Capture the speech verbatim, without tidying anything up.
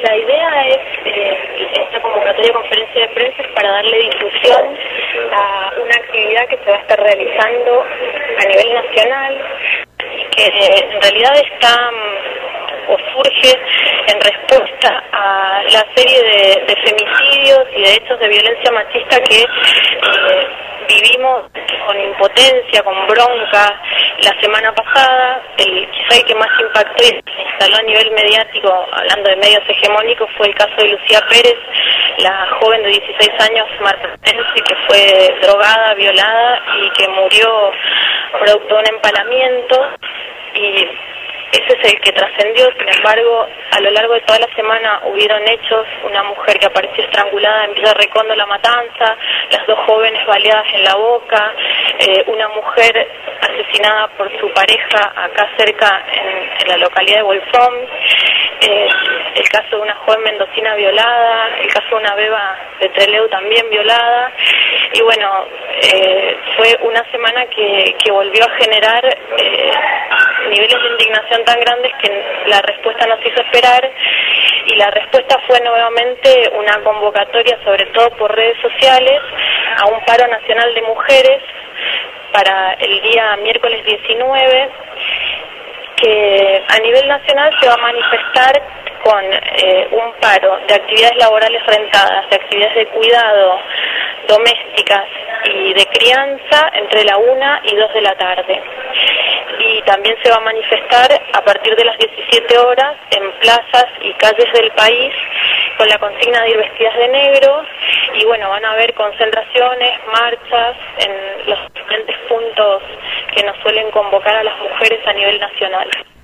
La idea es, eh, esta convocatoria de conferencia de prensa es para darle difusión a una actividad que se va a estar realizando a nivel nacional, que eh, en realidad está o surge en respuesta a la serie de, de femicidios y de hechos de violencia machista que eh, vivimos con impotencia, con bronca la semana pasada. El quizá el que más impactó y se instaló a nivel mediático, hablando de medios hegemónicos, fue el caso de Lucía Pérez, la joven de dieciséis años marplatense que fue drogada, violada y que murió producto de un empalamiento. Y ese es el que trascendió. Sin embargo, a lo largo de toda la semana hubieron hechos: una mujer que apareció estrangulada en Villa Recondo, La Matanza, las dos jóvenes baleadas en la boca, eh, una mujer asesinada por su pareja acá cerca en, en la localidad de Wolfram, eh, el caso de una joven mendocina violada, el caso de una beba de Trelew también violada. Y bueno, eh, fue una semana que, que volvió a generar eh, niveles de indignación tan grandes que la respuesta nos hizo esperar, y la respuesta fue nuevamente una convocatoria, sobre todo por redes sociales, a un paro nacional de mujeres para el día miércoles diecinueve, que a nivel nacional se va a manifestar con eh, un paro de actividades laborales rentadas, de actividades de cuidado, domésticas y de crianza entre la una y dos de la tarde. Y también se va a manifestar a partir de las diecisiete horas en plazas y calles del país con la consigna de ir vestidas de negro. Y bueno, van a haber concentraciones, marchas en los diferentes puntos que nos suelen convocar a las mujeres a nivel nacional.